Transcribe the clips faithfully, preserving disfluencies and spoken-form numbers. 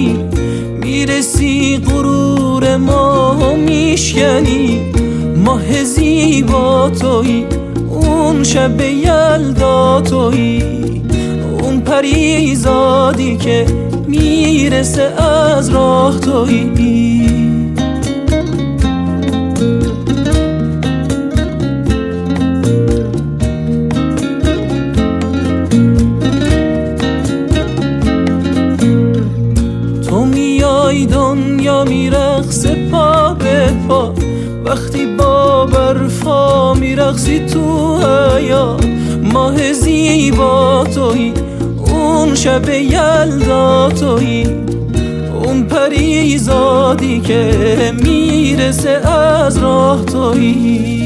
تویی، میرسی غرور ما میشکنی. ماه زیبا تویی، اون شب یلدا تویی، اون پریزادی که میرسه از راه تویی. تو میای دنیا میرقصه پا به پا، وقتی با برفا میرقصی تو حیا. ماه زیبا تویی، اون شب یلدا تویی، اون پریزادی که میرسه از راه تویی.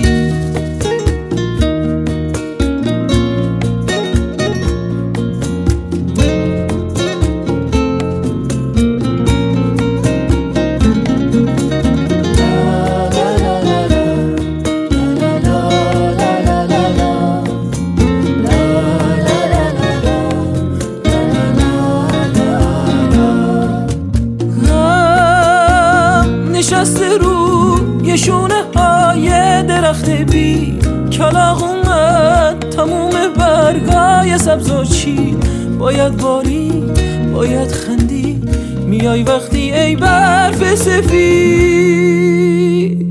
نشسته رو یه شونه های درخت بی کلاغ اومد، تموم برگای سبز و چی. باید باری، باید خندی، میای وقتی ای برف سفید.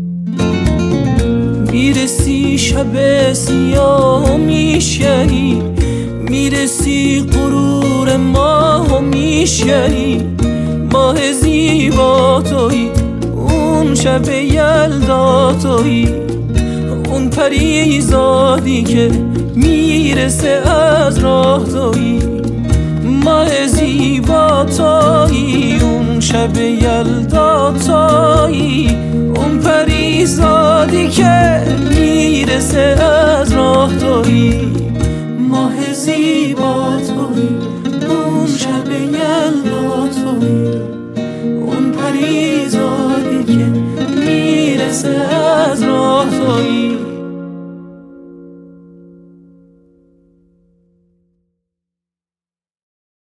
میرسی شب سیاه میشکنی، میرسی غرور ما میشکنی. ماه زیبا تویی، اون شب یلدا تویی، اون پریزادی که میرسه از راه تویی. ماه زیبا تویی، اون شب یلدا تویی، اون پریزادی که میرسه از راه تویی. ماه زیبا تویی، اون شب یلدا تویی، اون پریزادی که میرسه